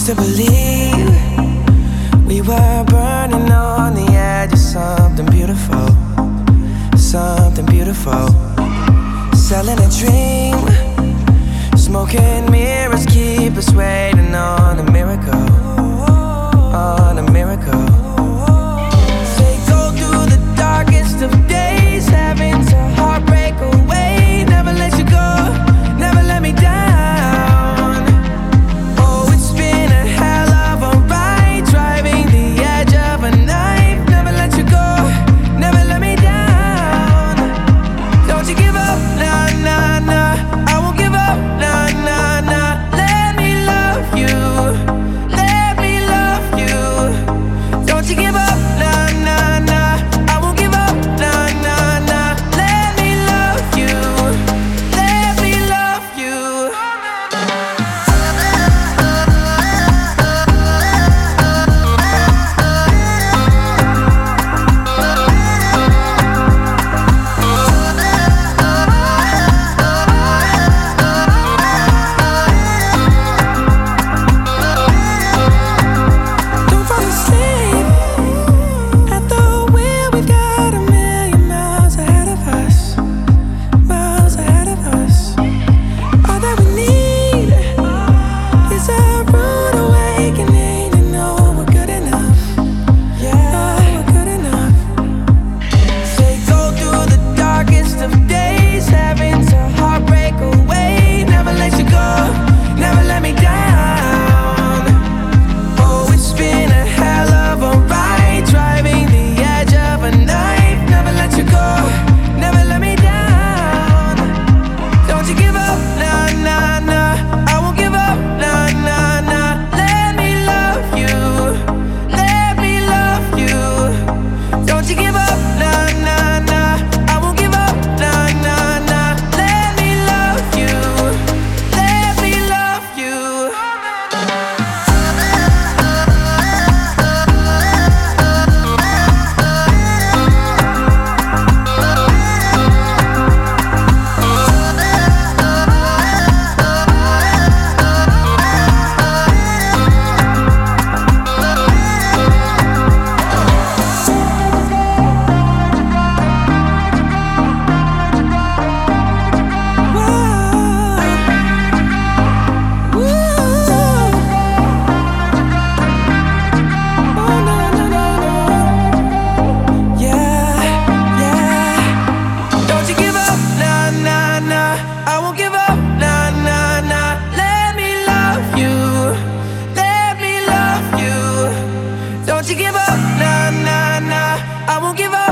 used to believe we were burning on the edge of something beautiful, something beautiful. Selling a dream, smoking mirrors keep us waiting on a miracle, on a miracle. They go through the darkest of days, having to heartbreak away. Never let you go, never let me down. Oh, it's been a hell of a ride, driving the edge of a knife. Never let you go, never let me down. Don't you give up, nah, nah, nah. I won't give up, nah, nah, nah. Let me love you, let me love you. Don't you give up, nah, nah, nah. I won't give up, nah, nah, nah. Let me love you, let me love you. Don't fall asleep at the wheel. We've got a million miles ahead of us, miles ahead of us. All that we need is a rude awakening to know we're good enough. Yeah, we're good enough. They go through the darkest of days, having to heartbreak away. Never let you go, never let me down. Oh, it's been a hell of a ride, driving the edge of a knife. Never let you go, never let me down. Don't you give up, nah, nah, nah. I won't give up, nah, nah, nah. Let me love you, let me love you. Don't you give up, nah, nah, nah. I won't give up, nah, nah, nah. Let me love you, let me love you. Don't you give up, nah, nah, nah. I won't give up, nah, nah, nah. Let me love you, let me love you. Don't you give up, nah, nah, nah. I won't give up.